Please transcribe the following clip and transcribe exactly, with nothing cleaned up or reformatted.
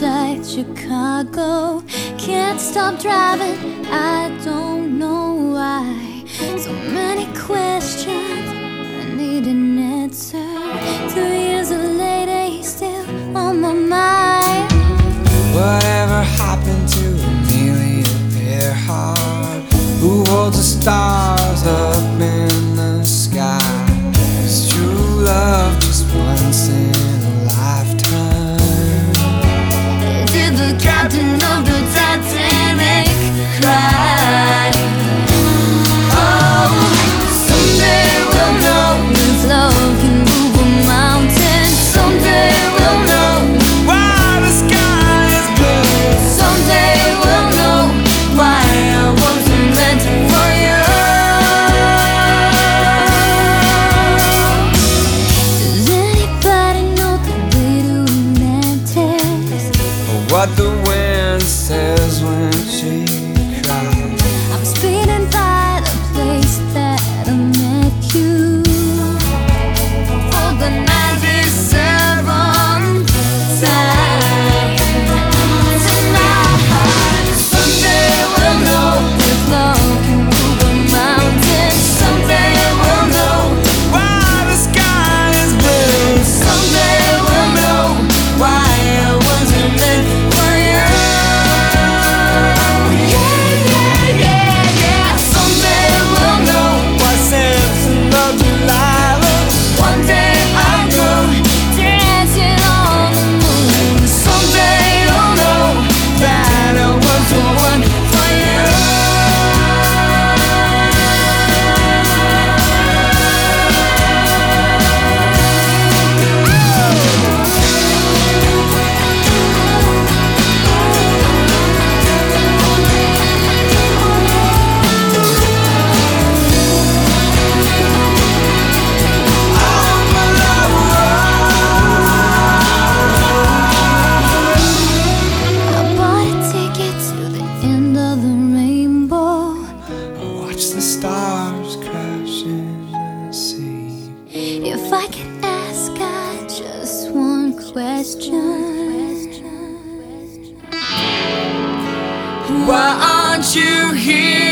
outside Chicago. Can't stop driving, I don't know why. So many questions, I need an answer. Two years later, he's still on my mind. Whatever happened to Amelia Earhart, who holds the stars up in the sky? Is true love just once in a lifetime? Did the captain of the Titanic cry? Oh, someday we'll know if love can move a mountain. Someday we'll know why the sky is blue. Someday we'll know why I wasn't meant for you. Does anybody know the way to romantics? What the wind says when she cries. I'm speeding by the place that I met you for the ninety-seventh time. Tonight, someday we'll know if love can move a mountain. Someday we'll know Why the sky is blue. Someday we'll know why I wasn't meant for you. Yeah, yeah, yeah, yeah. Someday we'll know Why Samson loved Delilah. one day I'll go dancing on the moon. Someday you'll know that I was the one for you. I bought a ticket to the end of the rainbow. I watch the stars crash in the sea. If I could ask God just one question, Why aren't you here?